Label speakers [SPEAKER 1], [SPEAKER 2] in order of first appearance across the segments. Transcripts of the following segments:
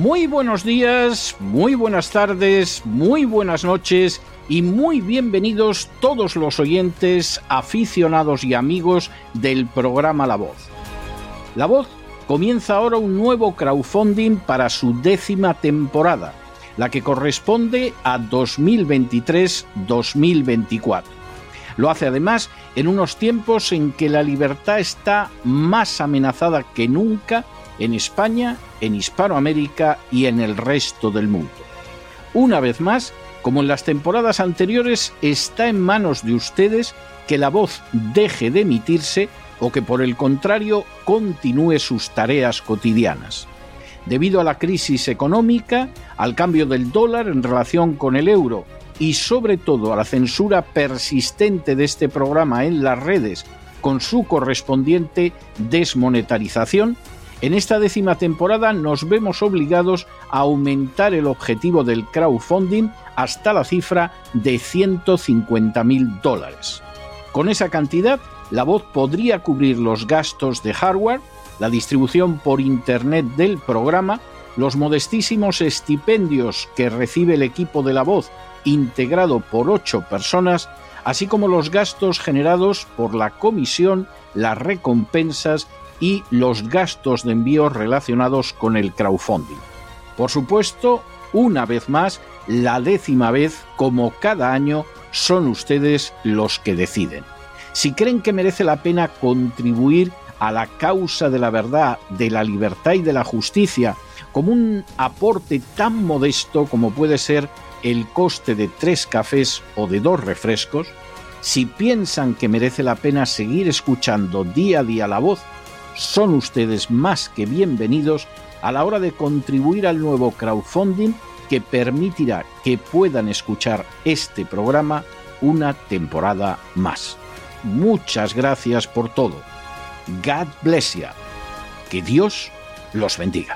[SPEAKER 1] Muy buenos días, muy buenas tardes, muy buenas noches y muy bienvenidos todos los oyentes, aficionados y amigos del programa La Voz. La Voz comienza ahora un nuevo crowdfunding para su 10ª temporada, la que corresponde a 2023-2024. Lo hace además en unos tiempos en que la libertad está más amenazada que nunca en España, en Hispanoamérica y en el resto del mundo. Una vez más, como en las temporadas anteriores, está en manos de ustedes que La Voz deje de emitirse o que por el contrario continúe sus tareas cotidianas. Debido a la crisis económica, al cambio del dólar en relación con el euro y sobre todo a la censura persistente de este programa en las redes con su correspondiente desmonetarización, en esta 10ª temporada nos vemos obligados a aumentar el objetivo del crowdfunding hasta la cifra de $150.000. Con esa cantidad, La Voz podría cubrir los gastos de hardware, la distribución por internet del programa, los modestísimos estipendios que recibe el equipo de La Voz, integrado por 8 personas, así como los gastos generados por la comisión, las recompensas y los gastos de envío relacionados con el crowdfunding. Por supuesto, una vez más, la 10ª vez, como cada año, son ustedes los que deciden. Si creen que merece la pena contribuir a la causa de la verdad, de la libertad y de la justicia, como un aporte tan modesto como puede ser el coste de 3 cafés o de 2 refrescos, si piensan que merece la pena seguir escuchando día a día La Voz, son ustedes más que bienvenidos a la hora de contribuir al nuevo crowdfunding que permitirá que puedan escuchar este programa una temporada más. Muchas gracias por todo. God bless you. Que Dios los bendiga.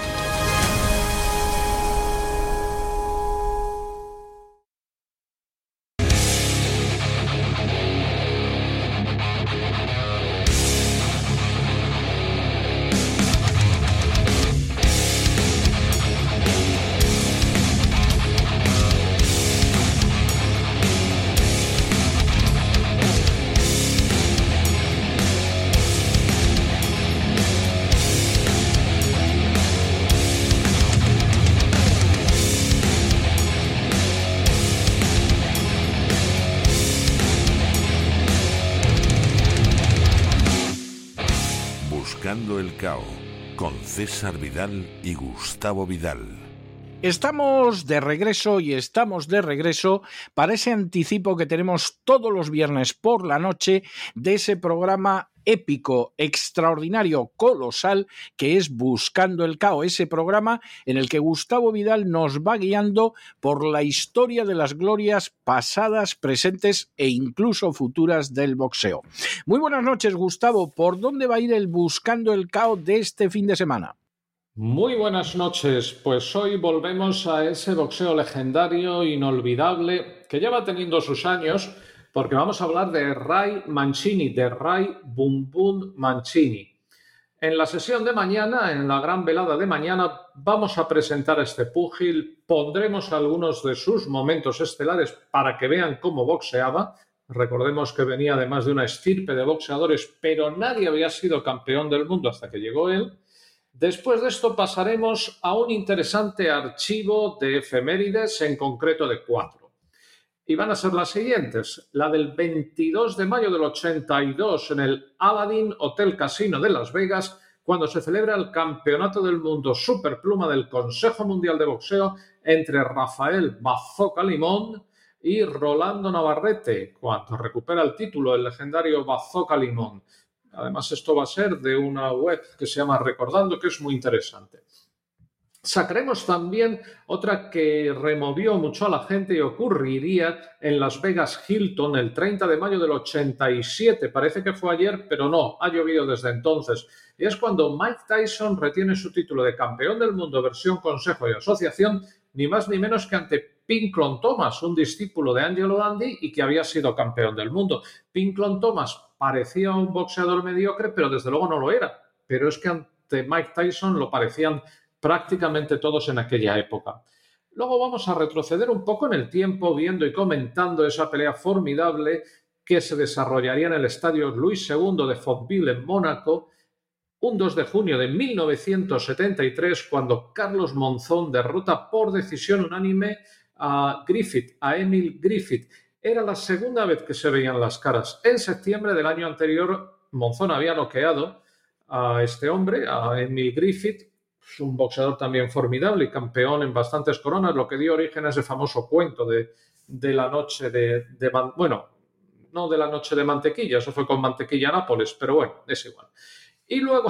[SPEAKER 2] Buscando el Cao, con César Vidal y Gustavo Vidal.
[SPEAKER 1] Estamos de regreso para ese anticipo que tenemos todos los viernes por la noche de ese programa épico, extraordinario, colosal, que es Buscando el Cao, ese programa en el que Gustavo Vidal nos va guiando por la historia de las glorias pasadas, presentes e incluso futuras del boxeo. Muy buenas noches, Gustavo. ¿Por dónde va a ir el Buscando el Cao de este fin de semana?
[SPEAKER 3] Muy buenas noches, pues hoy volvemos a ese boxeo legendario, inolvidable, que lleva teniendo sus años, porque vamos a hablar de Ray Mancini, de Ray Bum Bum Mancini. En la sesión de mañana, en la gran velada de mañana, vamos a presentar a este púgil, pondremos algunos de sus momentos estelares para que vean cómo boxeaba. Recordemos que venía además de una estirpe de boxeadores, pero nadie había sido campeón del mundo hasta que llegó él. Después de esto pasaremos a un interesante archivo de efemérides, en concreto de 4. Y van a ser las siguientes. La del 22 de mayo del 82 en el Aladdin Hotel Casino de Las Vegas, cuando se celebra el Campeonato del Mundo Superpluma del Consejo Mundial de Boxeo entre Rafael Bazooka Limón y Rolando Navarrete, cuando recupera el título el legendario Bazooka Limón. Además, esto va a ser de una web que se llama Recordando, que es muy interesante. Sacaremos también otra que removió mucho a la gente y ocurriría en Las Vegas Hilton el 30 de mayo del 87. Parece que fue ayer, pero no, ha llovido desde entonces. Y es cuando Mike Tyson retiene su título de campeón del mundo versión Consejo y Asociación, ni más ni menos que ante Pinklon Thomas, un discípulo de Angelo Dundee y que había sido campeón del mundo. Pinklon Thomas parecía un boxeador mediocre, pero desde luego no lo era. Pero es que ante Mike Tyson lo parecían prácticamente todos en aquella época. Luego vamos a retroceder un poco en el tiempo viendo y comentando esa pelea formidable que se desarrollaría en el estadio Luis II de Fontville en Mónaco un 2 de junio de 1973, cuando Carlos Monzón derrota por decisión unánime a Emil Griffith. Era la segunda vez que se veían las caras. En septiembre del año anterior, Monzón había noqueado a este hombre, a Emil Griffith, un boxeador también formidable y campeón en bastantes coronas, lo que dio origen a ese famoso cuento de la noche no de la noche de mantequilla, eso fue con Mantequilla Nápoles, pero bueno, es igual. Y luego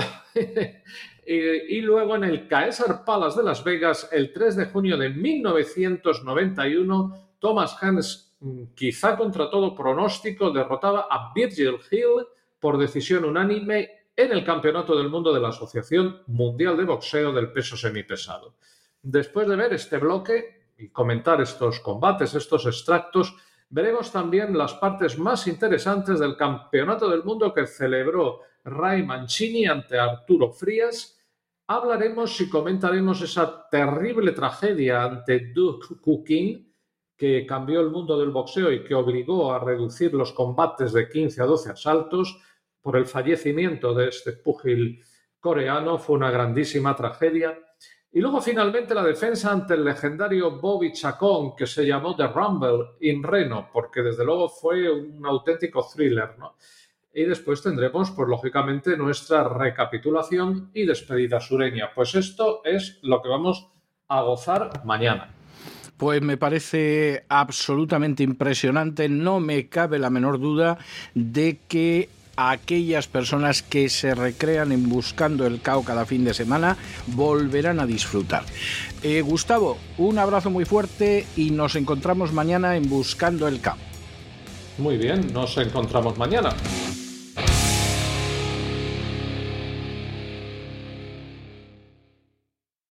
[SPEAKER 3] en el Caesars Palace de Las Vegas, el 3 de junio de 1991, Thomas Hearns, quizá contra todo pronóstico, derrotaba a Virgil Hill por decisión unánime en el Campeonato del Mundo de la Asociación Mundial de Boxeo del peso semipesado. Después de ver este bloque y comentar estos combates, estos extractos, veremos también las partes más interesantes del Campeonato del Mundo que celebró Ray Mancini ante Arturo Frías. Hablaremos y comentaremos esa terrible tragedia ante Doug Cooking que cambió el mundo del boxeo y que obligó a reducir los combates de 15 a 12 asaltos por el fallecimiento de este púgil coreano. Fue una grandísima tragedia. Y luego finalmente la defensa ante el legendario Bobby Chacón, que se llamó The Rumble in Reno, porque desde luego fue un auténtico thriller, ¿no? Y después tendremos, pues lógicamente, nuestra recapitulación y despedida sureña. Pues esto es lo que vamos a gozar mañana.
[SPEAKER 1] Pues me parece absolutamente impresionante. No me cabe la menor duda de que aquellas personas que se recrean en Buscando el KO cada fin de semana volverán a disfrutar. Gustavo, un abrazo muy fuerte y nos encontramos mañana en Buscando el KO.
[SPEAKER 3] Muy bien, nos encontramos mañana.